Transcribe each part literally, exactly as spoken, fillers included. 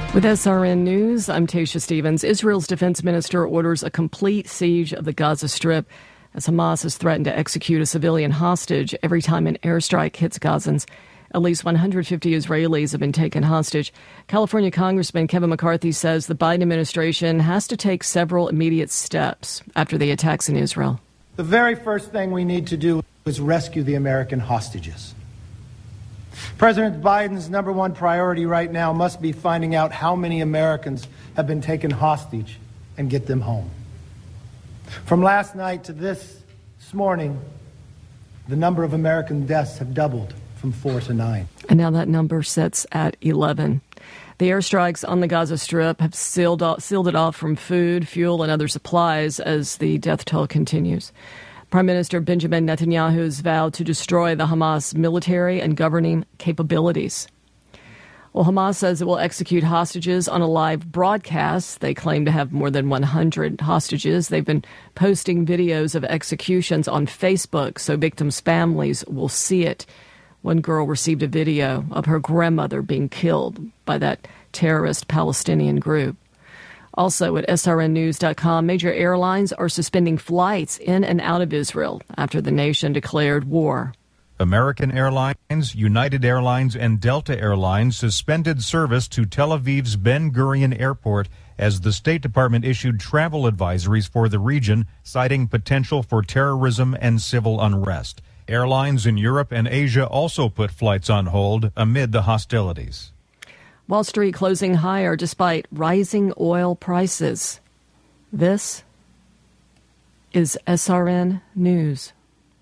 With S R N News, I'm Tasha Stevens. Israel's defense minister orders a complete siege of the Gaza Strip as Hamas has threatened to execute a civilian hostage every time an airstrike hits Gazans. At least one hundred fifty Israelis have been taken hostage. California Congressman Kevin McCarthy says the Biden administration has to take several immediate steps after the attacks in Israel. The very first thing we need to do is rescue the American hostages. President Biden's number one priority right now must be finding out how many Americans have been taken hostage and get them home. From last night to this, this morning, the number of American deaths have doubled from four to nine. And now that number sits at eleven. The airstrikes on the Gaza Strip have sealed, off, sealed it off from food, fuel, and other supplies as the death toll continues. Prime Minister Benjamin Netanyahu has vowed to destroy the Hamas military and governing capabilities. Well, Hamas says it will execute hostages on a live broadcast. They claim to have more than one hundred hostages. They've been posting videos of executions on Facebook so victims' families will see it. One girl received a video of her grandmother being killed by that terrorist Palestinian group. Also at S R N news dot com, major airlines are suspending flights in and out of Israel after the nation declared war. American Airlines, United Airlines, and Delta Airlines suspended service to Tel Aviv's Ben Gurion Airport as the State Department issued travel advisories for the region, citing potential for terrorism and civil unrest. Airlines in Europe and Asia also put flights on hold amid the hostilities. Wall Street closing higher despite rising oil prices. This is S R N News.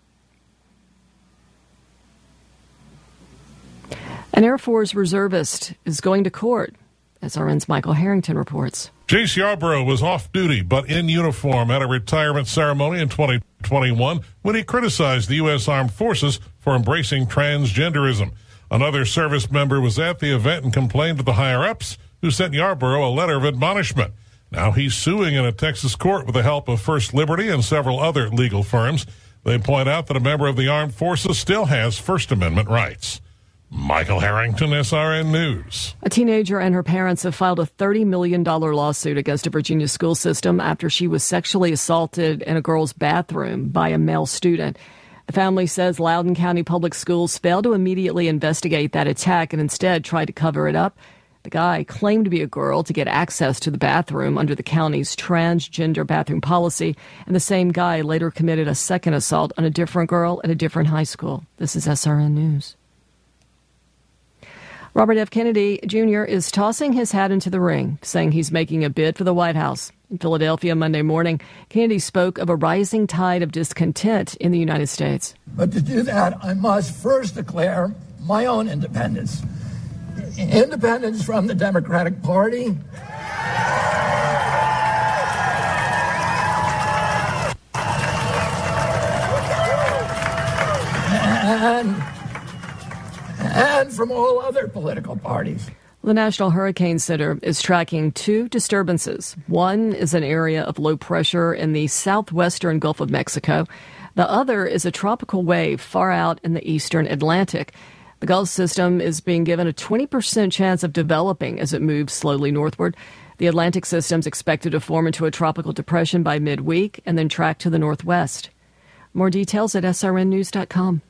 An Air Force reservist is going to court. S R N's Michael Harrington reports. Jace Yarborough was off duty but in uniform at a retirement ceremony in twenty twenty-one when he criticized the U S. Armed Forces for embracing transgenderism. Another service member was at the event and complained to the higher-ups, who sent Yarborough a letter of admonishment. Now he's suing in a Texas court with the help of First Liberty and several other legal firms. They point out that a member of the armed forces still has First Amendment rights. Michael Harrington, S R N News. A teenager and her parents have filed a thirty million dollars lawsuit against a Virginia school system after she was sexually assaulted in a girl's bathroom by a male student. The family says Loudoun County Public Schools failed to immediately investigate that attack and instead tried to cover it up. The guy claimed to be a girl to get access to the bathroom under the county's transgender bathroom policy, and the same guy later committed a second assault on a different girl at a different high school. This is S R N News. Robert F. Kennedy Junior is tossing his hat into the ring, saying he's making a bid for the White House. In Philadelphia Monday morning, Kennedy spoke of a rising tide of discontent in the United States. But to do that, I must first declare my own independence. Independence from the Democratic Party. And, and from all other political parties. The National Hurricane Center is tracking two disturbances. One is an area of low pressure in the southwestern Gulf of Mexico. The other is a tropical wave far out in the eastern Atlantic. The Gulf system is being given a twenty percent chance of developing as it moves slowly northward. The Atlantic system is expected to form into a tropical depression by midweek and then track to the northwest. More details at S R N news dot com.